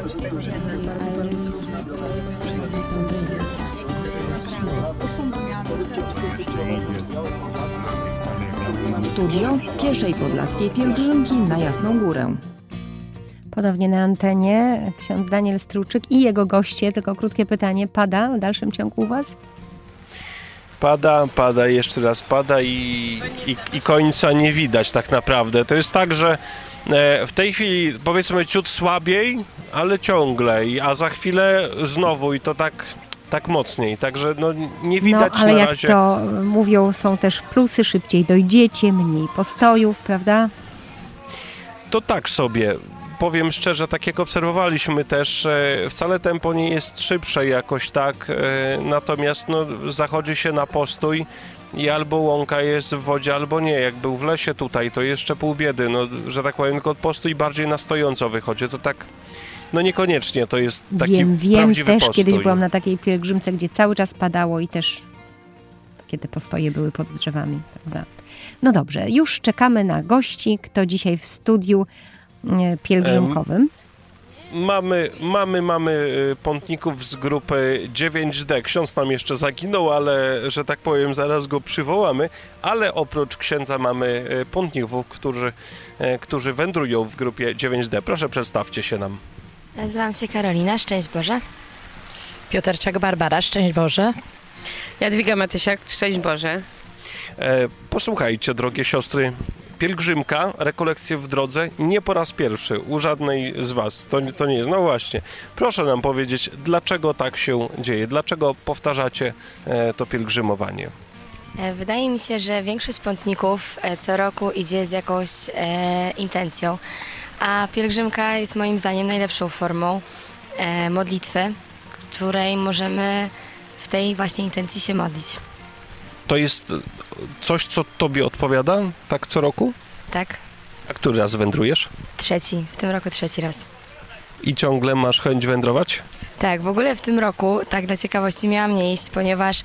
Studio pierwszej podlaskiej pielgrzymki na Jasną Górę. Ponownie na antenie ksiądz Daniel Struczyk i jego goście. Tylko krótkie pytanie. Pada w dalszym ciągu u was? Pada, jeszcze raz pada i końca nie widać tak naprawdę. To jest tak, że w tej chwili powiedzmy ciut słabiej, ale ciągle, a za chwilę znowu i to tak mocniej, także no nie widać ale na jak razie. to mówią, są też plusy, szybciej dojdziecie, mniej postojów, prawda? To tak sobie. Powiem szczerze, tak jak obserwowaliśmy też, wcale tempo nie jest szybsze jakoś tak, natomiast no, zachodzi się na postój i albo łąka jest w wodzie, albo nie. Jak był w lesie tutaj, to jeszcze pół biedy, no, że tak powiem, tylko postój bardziej na stojąco wychodzi, to tak, no niekoniecznie to jest taki prawdziwy też, postój. kiedyś byłam na takiej pielgrzymce, gdzie cały czas padało i też takie te postoje były pod drzewami, prawda? No dobrze, już czekamy na gości, kto dzisiaj w studiu pielgrzymkowym. Mamy pątników z grupy 9D. Ksiądz nam jeszcze zaginął, ale że tak powiem zaraz go przywołamy, ale oprócz księdza mamy pątników, którzy wędrują w grupie 9D. Proszę, przedstawcie się nam. Nazywam się Karolina, szczęść Boże. Piotrczak Barbara, szczęść Boże. Jadwiga Matysiak, szczęść Boże. Posłuchajcie, drogie siostry, pielgrzymka, rekolekcje w drodze, nie po raz pierwszy u żadnej z was. To nie jest. No właśnie, proszę nam powiedzieć, dlaczego tak się dzieje? Dlaczego powtarzacie to pielgrzymowanie? Wydaje mi się, że większość pątników co roku idzie z jakąś intencją, a pielgrzymka jest moim zdaniem najlepszą formą modlitwy, której możemy w tej właśnie intencji się modlić. To jest coś, co tobie odpowiada, tak co roku? Tak. A który raz wędrujesz? W tym roku trzeci raz. I ciągle masz chęć wędrować? Tak, w ogóle w tym roku, tak dla ciekawości, miałam nie iść, ponieważ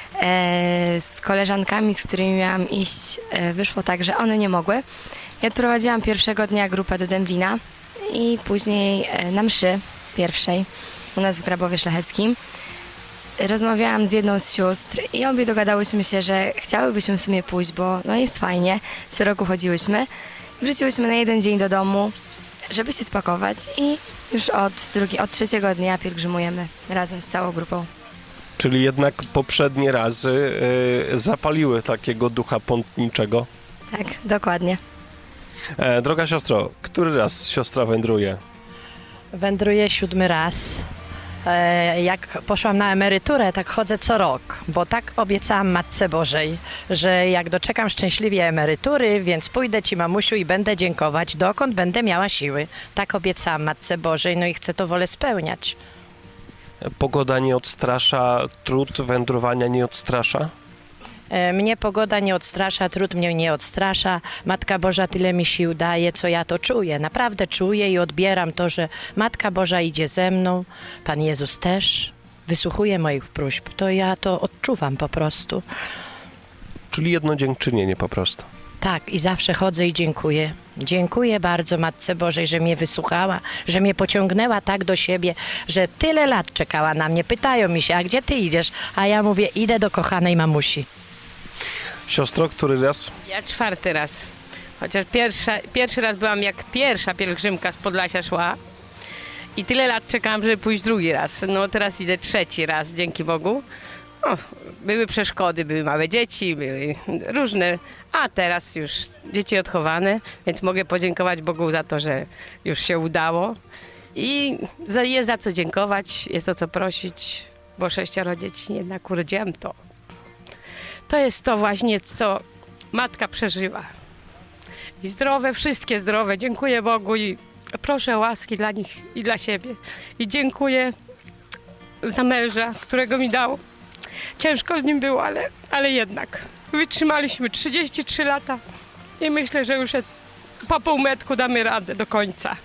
z koleżankami, z którymi miałam iść, wyszło tak, że one nie mogły. Ja odprowadziłam pierwszego dnia grupę do Dęblina i później na mszy pierwszej u nas w Grabowie Szlacheckim. Rozmawiałam z jedną z sióstr i obie dogadałyśmy się, że chciałybyśmy w sumie pójść, bo no jest fajnie, co roku chodziłyśmy. Wróciłyśmy na jeden dzień do domu, żeby się spakować i już od trzeciego dnia pielgrzymujemy razem z całą grupą. Czyli jednak poprzednie razy zapaliły takiego ducha pątniczego. Tak, dokładnie. Droga siostro, który raz siostra wędruje? Wędruję 7. raz. Jak poszłam na emeryturę, tak chodzę co rok, bo tak obiecałam Matce Bożej, że jak doczekam szczęśliwie emerytury, więc pójdę Ci, mamusiu, i będę dziękować, dokąd będę miała siły. Tak obiecałam Matce Bożej, no i chcę to wolę spełniać. Pogoda nie odstrasza, trud wędrowania nie odstrasza? Mnie pogoda nie odstrasza, trud mnie nie odstrasza. Matka Boża tyle mi sił daje, co ja to czuję. Naprawdę czuję i odbieram to, że Matka Boża idzie ze mną, Pan Jezus też wysłuchuje moich próśb. To ja to odczuwam po prostu. Czyli jedno dziękczynienie po prostu. Tak, i zawsze chodzę i dziękuję. Dziękuję bardzo Matce Bożej, że mnie wysłuchała, że mnie pociągnęła tak do siebie, że tyle lat czekała na mnie. Pytają mi się, a gdzie ty idziesz? A ja mówię, idę do kochanej mamusi. Siostro, który raz? Ja 4. raz. Chociaż pierwszy raz byłam, jak pierwsza pielgrzymka z Podlasia szła. I tyle lat czekałam, żeby pójść 2. raz. No teraz idę 3. raz, dzięki Bogu. O, były przeszkody, były małe dzieci, były różne. A teraz już dzieci odchowane, więc mogę podziękować Bogu za to, że już się udało. I jest za co dziękować, jest o co prosić, bo 6 dzieci jednak urodziłam to. To jest to właśnie, co matka przeżywa. I zdrowe, wszystkie zdrowe. Dziękuję Bogu i proszę o łaski dla nich i dla siebie. I dziękuję za męża, którego mi dał. Ciężko z nim było, ale jednak. Wytrzymaliśmy 33 lata i myślę, że już po półmetku damy radę do końca.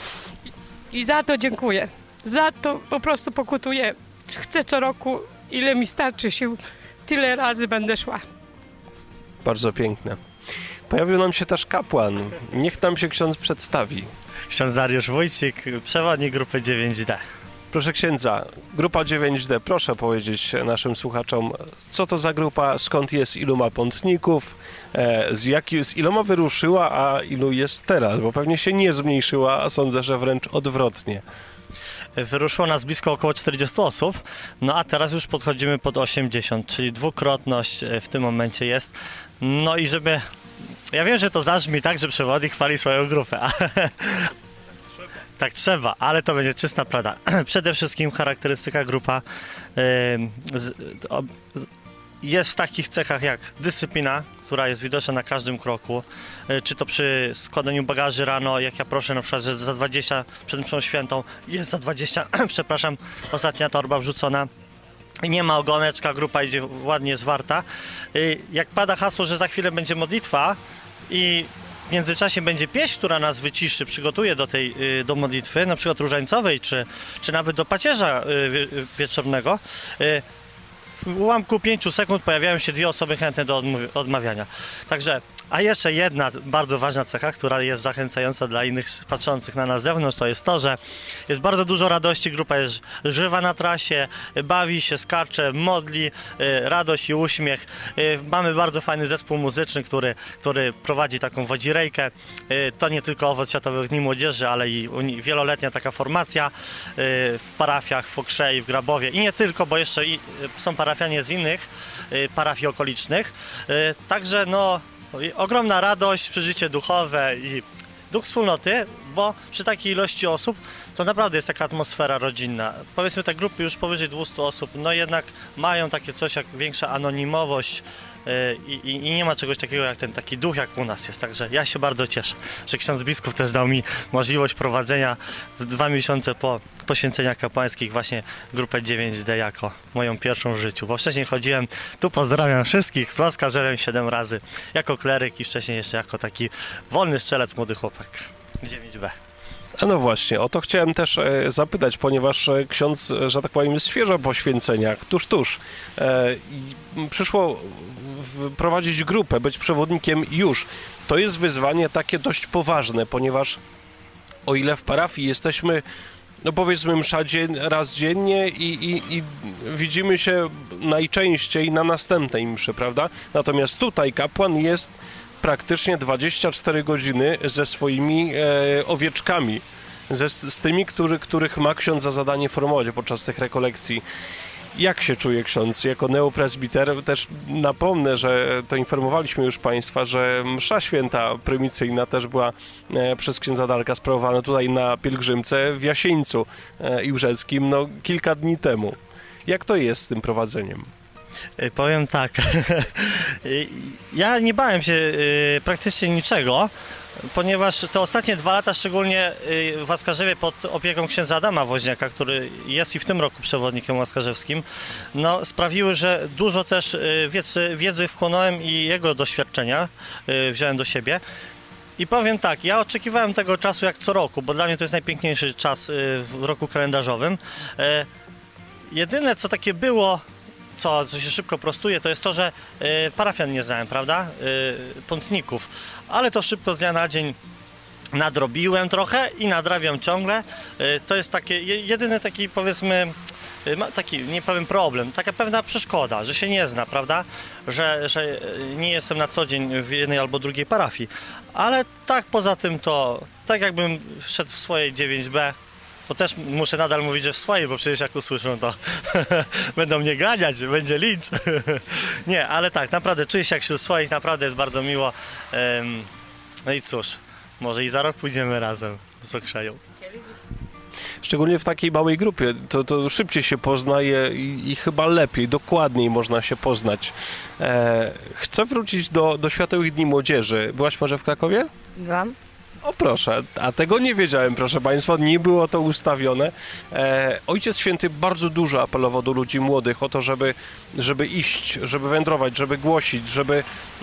I za to dziękuję. Za to po prostu pokutuję. Chcę co roku, ile mi starczy sił, tyle razy będę szła. Bardzo piękne. Pojawił nam się też kapłan. Niech nam się ksiądz przedstawi. Ksiądz Dariusz Wójcik, przewodnik grupy 9D. Proszę księdza, grupa 9D, proszę powiedzieć naszym słuchaczom, co to za grupa, skąd jest, ilu ma pątników, z iloma wyruszyła, a ilu jest teraz, bo pewnie się nie zmniejszyła, a sądzę, że wręcz odwrotnie. Wyruszyło nas blisko około 40 osób, no a teraz już podchodzimy pod 80, czyli dwukrotność w tym momencie jest. No i żeby... Ja wiem, że to zabrzmi tak, że przewodnik chwali swoją grupę, ale... Tak trzeba, ale to będzie czysta prawda. Przede wszystkim charakterystyka grupa jest w takich cechach jak dyscyplina, która jest widoczna na każdym kroku, czy to przy składaniu bagaży rano, jak ja proszę na przykład, że za 20 przed mszą świętą jest za 20, przepraszam, ostatnia torba wrzucona. Nie ma ogoneczka, grupa idzie ładnie zwarta. Jak pada hasło, że za chwilę będzie modlitwa i w międzyczasie będzie pieśń, która nas wyciszy, przygotuje do modlitwy, na przykład różańcowej, czy nawet do pacierza wieczornego. W ułamku 5 sekund pojawiają się 2 osoby chętne do odmawiania. Także, a jeszcze jedna bardzo ważna cecha, która jest zachęcająca dla innych patrzących na nas z zewnątrz, to jest to, że jest bardzo dużo radości, grupa jest żywa na trasie, bawi się, skacze, modli, radość i uśmiech. Mamy bardzo fajny zespół muzyczny, który prowadzi taką wodzirejkę. To nie tylko owoc Światowych Dni Młodzieży, ale i wieloletnia taka formacja w parafiach w Okrzei, w Grabowie i nie tylko, bo jeszcze są parafianie z innych parafii okolicznych. Także no ogromna radość, przeżycie duchowe i duch wspólnoty, bo przy takiej ilości osób to naprawdę jest taka atmosfera rodzinna. Powiedzmy te grupy już powyżej 200 osób, no jednak mają takie coś jak większa anonimowość i nie ma czegoś takiego jak ten taki duch, jak u nas jest. Także ja się bardzo cieszę, że ksiądz biskup też dał mi możliwość prowadzenia w 2 miesiące po poświęceniach kapłańskich właśnie grupę 9D jako moją pierwszą w życiu, bo wcześniej chodziłem, tu pozdrawiam wszystkich, z Łaskarzewiem 7 razy, jako kleryk i wcześniej jeszcze jako taki wolny strzelec, młody chłopak 9B. A no właśnie, o to chciałem też zapytać, ponieważ ksiądz, że tak powiem, jest świeżo po święceniach, tuż. Przyszło prowadzić grupę, być przewodnikiem już. To jest wyzwanie takie dość poważne, ponieważ o ile w parafii jesteśmy, no powiedzmy msza raz dziennie i widzimy się najczęściej na następnej mszy, prawda? Natomiast tutaj kapłan jest praktycznie 24 godziny ze swoimi owieczkami, z tymi, których ma ksiądz za zadanie formować podczas tych rekolekcji. Jak się czuje ksiądz jako neopresbiter? Też napomnę, że to informowaliśmy już Państwa, że msza święta prymicyjna też była przez księdza Darka sprawowana tutaj na pielgrzymce w Jasieńcu Iłżeckim kilka dni temu. Jak to jest z tym prowadzeniem? Powiem tak, ja nie bałem się praktycznie niczego, ponieważ te ostatnie 2 lata, szczególnie w Łaskarzewie pod opieką księdza Adama Woźniaka, który jest i w tym roku przewodnikiem łaskarzewskim, no, sprawiły, że dużo też wiedzy wchłonąłem i jego doświadczenia wziąłem do siebie. I powiem tak, ja oczekiwałem tego czasu jak co roku, bo dla mnie to jest najpiękniejszy czas w roku kalendarzowym. Jedyne co takie było, co się szybko prostuje, to jest to, że parafian nie znałem, prawda? Pątników. Ale to szybko z dnia na dzień nadrobiłem trochę i nadrabiam ciągle. To jest takie, jedyny taki, powiedzmy, taki, nie powiem problem, taka pewna przeszkoda, że się nie zna, prawda? Że nie jestem na co dzień w jednej albo drugiej parafii. Ale tak poza tym to, tak jakbym szedł w swojej 9B, to też muszę nadal mówić, że w swojej, bo przecież jak usłyszą, to będą mnie ganiać, będzie lincz. Nie, ale tak, naprawdę czuję się jak wśród swoich, naprawdę jest bardzo miło. No i cóż, może i za rok pójdziemy razem z Okrzeją. Szczególnie w takiej małej grupie, to szybciej się poznaje i chyba lepiej, dokładniej można się poznać. Chcę wrócić do Światowych Dni Młodzieży. Byłaś może w Krakowie? Byłam. O proszę, a tego nie wiedziałem, proszę Państwa, nie było to ustawione. Ojciec Święty bardzo dużo apelował do ludzi młodych o to, żeby iść, żeby wędrować, żeby głosić, żeby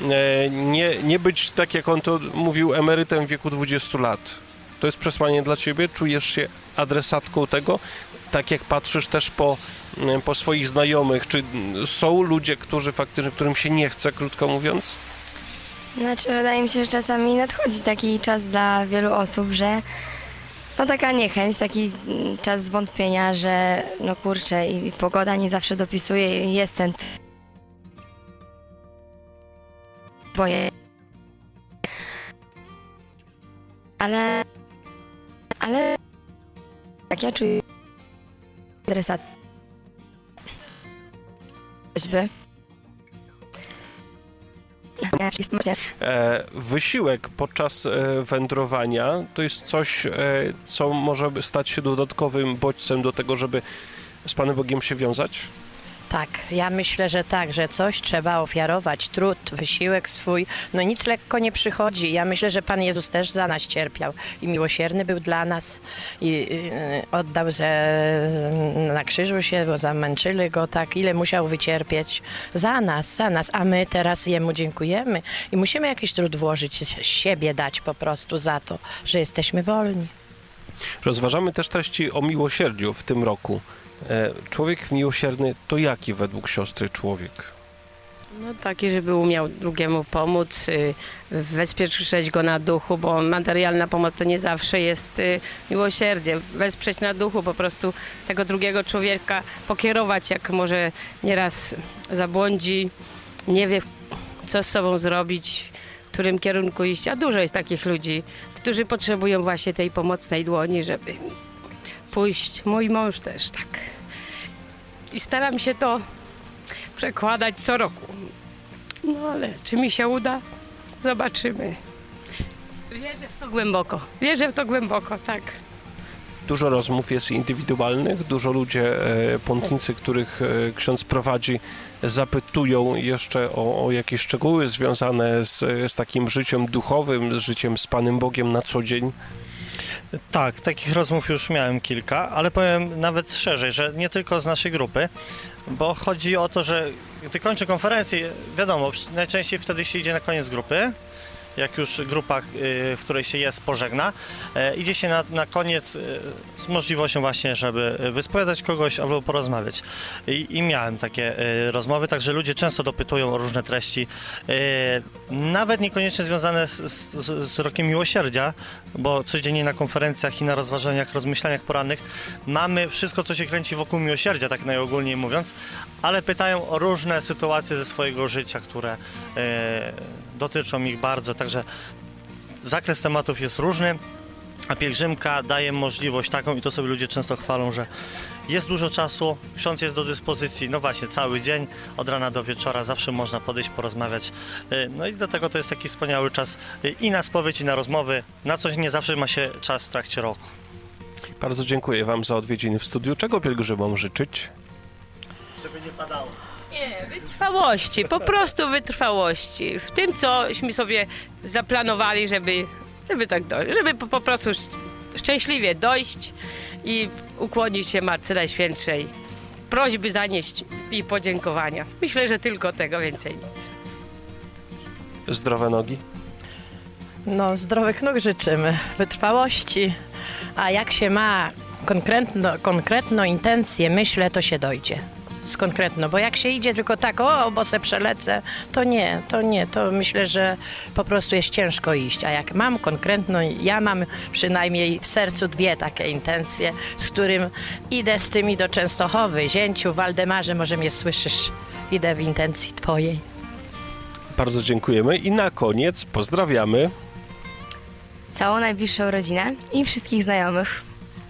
nie być, tak jak on to mówił, emerytem w wieku 20 lat. To jest przesłanie dla Ciebie? Czujesz się adresatką tego? Tak jak patrzysz też po swoich znajomych, czy są ludzie, którym się nie chce, krótko mówiąc? Znaczy, wydaje mi się, że czasami nadchodzi taki czas dla wielu osób, że No taka niechęć, taki czas zwątpienia, że no kurczę i pogoda nie zawsze dopisuje i jest ten boję. Ale tak ja czuję interesat. Wysiłek podczas wędrowania to jest coś, co może stać się dodatkowym bodźcem do tego, żeby z Panem Bogiem się wiązać? Tak, ja myślę, że tak, że coś trzeba ofiarować, trud, wysiłek swój, no nic lekko nie przychodzi. Ja myślę, że Pan Jezus też za nas cierpiał i miłosierny był dla nas i oddał na krzyżu się, bo zamęczyli Go tak, ile musiał wycierpieć za nas, a my teraz Jemu dziękujemy i musimy jakiś trud włożyć, siebie dać po prostu za to, że jesteśmy wolni. Rozważamy też treści o miłosierdziu w tym roku. Człowiek miłosierny to jaki według siostry człowiek? No taki, żeby umiał drugiemu pomóc, wesprzeć go na duchu, bo materialna pomoc to nie zawsze jest miłosierdzie. Wesprzeć na duchu, po prostu tego drugiego człowieka pokierować, jak może nieraz zabłądzi, nie wie co z sobą zrobić, w którym kierunku iść, a dużo jest takich ludzi, którzy potrzebują właśnie tej pomocnej dłoni, żeby pójść. Mój mąż też tak. I staram się to przekładać co roku. No ale czy mi się uda? Zobaczymy. Wierzę w to głęboko, tak. Dużo rozmów jest indywidualnych, dużo ludzie, pątnicy, których ksiądz prowadzi, zapytują jeszcze o jakieś szczegóły związane z takim życiem duchowym, z życiem z Panem Bogiem na co dzień. Tak, takich rozmów już miałem kilka, ale powiem nawet szerzej, że nie tylko z naszej grupy, bo chodzi o to, że gdy kończę konferencję, wiadomo, najczęściej wtedy się idzie na koniec grupy, jak już grupa, w której się jest, pożegna, idzie się na koniec z możliwością właśnie, żeby wyspowiadać kogoś albo porozmawiać. I miałem takie rozmowy, także ludzie często dopytują o różne treści, nawet niekoniecznie związane z rokiem miłosierdzia, bo codziennie na konferencjach i na rozważaniach, rozmyślaniach porannych mamy wszystko, co się kręci wokół miłosierdzia, tak najogólniej mówiąc, ale pytają o różne sytuacje ze swojego życia, które dotyczą ich bardzo, także zakres tematów jest różny, a pielgrzymka daje możliwość taką i to sobie ludzie często chwalą, że jest dużo czasu, ksiądz jest do dyspozycji, no właśnie, cały dzień, od rana do wieczora, zawsze można podejść, porozmawiać, no i dlatego to jest taki wspaniały czas i na spowiedź, i na rozmowy, na coś nie zawsze ma się czas w trakcie roku. Bardzo dziękuję Wam za odwiedziny w studiu. Czego pielgrzymom życzyć? Żeby nie padało. Nie, wytrwałości, po prostu wytrwałości. W tym, cośmy sobie zaplanowali, żeby tak dojść, żeby po prostu szczęśliwie dojść i ukłonić się Matce Najświętszej. Prośby zanieść i podziękowania. Myślę, że tylko tego, więcej nic. Zdrowe nogi? No, zdrowych nóg życzymy, wytrwałości, a jak się ma konkretną intencję, myślę, to się dojdzie. Z konkretną, bo jak się idzie tylko tak, bo se przelecę, to myślę, że po prostu jest ciężko iść, a jak mam konkretną, ja mam przynajmniej w sercu dwie takie intencje, z którym idę z tymi do Częstochowy, zięciu, Waldemarze, może mnie słyszysz, idę w intencji Twojej. Bardzo dziękujemy i na koniec pozdrawiamy całą najbliższą rodzinę i wszystkich znajomych.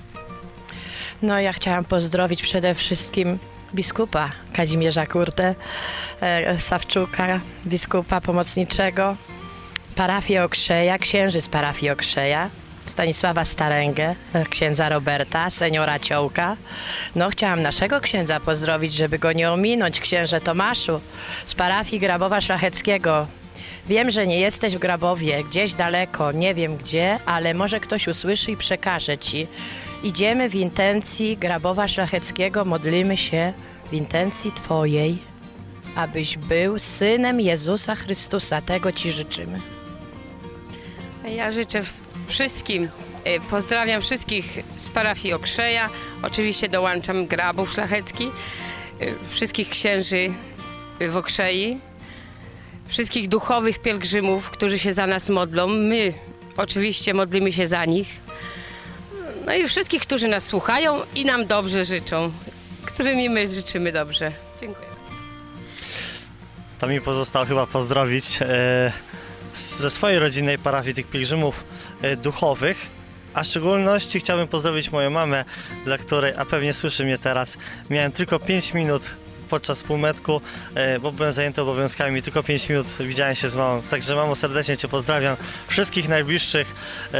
No ja chciałam pozdrowić przede wszystkim biskupa Kazimierza Kurtę, Sawczuka, biskupa pomocniczego, parafię Okrzeja, księży z parafii Okrzeja, Stanisława Staręgę, księdza Roberta, seniora Ciołka. No chciałam naszego księdza pozdrowić, żeby go nie ominąć, księże Tomaszu z parafii Grabowa Szlacheckiego. Wiem, że nie jesteś w Grabowie, gdzieś daleko, nie wiem gdzie, ale może ktoś usłyszy i przekaże ci. Idziemy w intencji Grabowa Szlacheckiego, modlimy się w intencji Twojej, abyś był Synem Jezusa Chrystusa. Tego Ci życzymy. Ja życzę wszystkim, pozdrawiam wszystkich z parafii Okrzeja, oczywiście dołączam Grabów Szlachecki, wszystkich księży w Okrzei, wszystkich duchowych pielgrzymów, którzy się za nas modlą. My oczywiście modlimy się za nich. No i wszystkich, którzy nas słuchają i nam dobrze życzą, którymi my życzymy dobrze. Dziękuję. To mi pozostało chyba pozdrowić ze swojej rodzinnej parafii tych pielgrzymów duchowych, a w szczególności chciałbym pozdrowić moją mamę, dla której, a pewnie słyszy mnie teraz, miałem tylko 5 minut podczas półmetku, bo byłem zajęty obowiązkami, tylko 5 minut widziałem się z mamą. Także mamo, serdecznie Cię pozdrawiam, wszystkich najbliższych,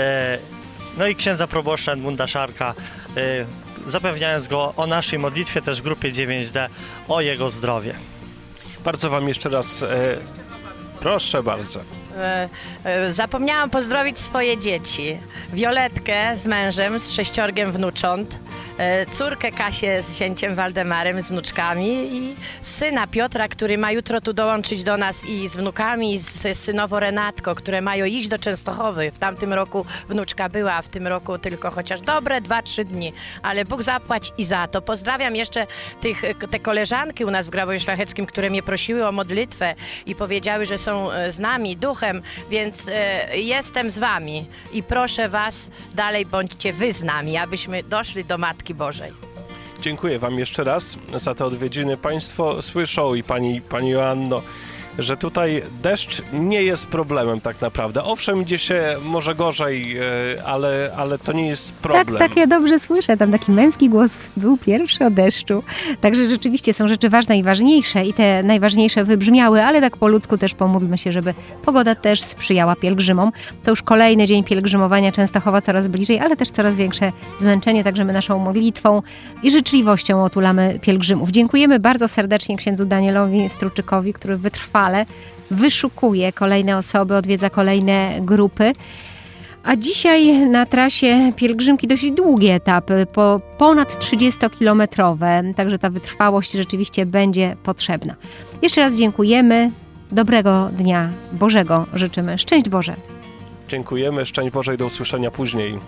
no i księdza proboszcza Edmunda Szarka, zapewniając go o naszej modlitwie też w grupie 9D, o jego zdrowie. Bardzo Wam jeszcze raz proszę bardzo. Zapomniałam pozdrowić swoje dzieci. Violetkę z mężem, z 6 wnucząt, córkę Kasię z zięciem Waldemarem, z wnuczkami i syna Piotra, który ma jutro tu dołączyć do nas i z wnukami, z synowo Renatko, które mają iść do Częstochowy. W tamtym roku wnuczka była, a w tym roku tylko chociaż dobre 2-3 dni, ale Bóg zapłać i za to. Pozdrawiam jeszcze te koleżanki u nas w Grabowie Szlacheckim, które mnie prosiły o modlitwę i powiedziały, że są z nami, duchem, więc jestem z wami i proszę was, dalej bądźcie wy z nami, abyśmy doszli do Matki Bożej. Dziękuję Wam jeszcze raz za te odwiedziny. Państwo słyszą i Pani Joanno, że tutaj deszcz nie jest problemem tak naprawdę. Owszem, idzie się może gorzej, ale to nie jest problem. Tak, ja dobrze słyszę. Tam taki męski głos był pierwszy o deszczu. Także rzeczywiście są rzeczy ważne i ważniejsze i te najważniejsze wybrzmiały, ale tak po ludzku też pomódlmy się, żeby pogoda też sprzyjała pielgrzymom. To już kolejny dzień pielgrzymowania, Częstochowa coraz bliżej, ale też coraz większe zmęczenie, także my naszą modlitwą i życzliwością otulamy pielgrzymów. Dziękujemy bardzo serdecznie księdzu Danielowi Struczykowi, który wytrwale wyszukuje kolejne osoby, odwiedza kolejne grupy. A dzisiaj na trasie pielgrzymki dość długi etap, ponad 30-kilometrowe, także ta wytrwałość rzeczywiście będzie potrzebna. Jeszcze raz dziękujemy, dobrego dnia Bożego życzymy. Szczęść Boże! Dziękujemy, szczęść Boże i do usłyszenia później.